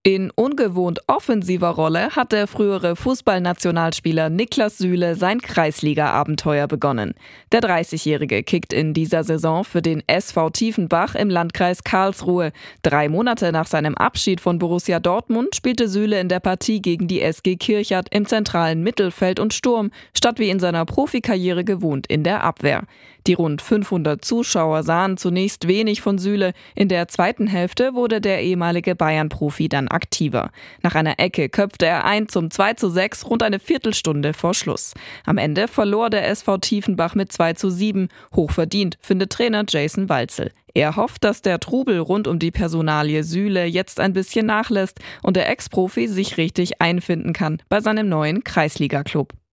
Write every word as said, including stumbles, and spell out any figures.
In ungewohnt offensiver Rolle hat der frühere Fußballnationalspieler Niklas Süle sein Kreisliga-Abenteuer begonnen. Der dreißigjährige kickt in dieser Saison für den S V Tiefenbach im Landkreis Karlsruhe. Drei Monate nach seinem Abschied von Borussia Dortmund spielte Süle in der Partie gegen die S G Kirchert im zentralen Mittelfeld und Sturm, statt wie in seiner Profikarriere gewohnt in der Abwehr. Die rund fünfhundert Zuschauer sahen zunächst wenig von Süle. In der zweiten Hälfte wurde der ehemalige Bayern-Profi dann aktiver. Nach einer Ecke köpfte er ein zum zwei zu sechs rund eine Viertelstunde vor Schluss. Am Ende verlor der S V Tiefenbach mit zwei zu sieben. Hochverdient, findet Trainer Jason Walzel. Er hofft, dass der Trubel rund um die Personalie Süle jetzt ein bisschen nachlässt und der Ex-Profi sich richtig einfinden kann bei seinem neuen Kreisliga-Club.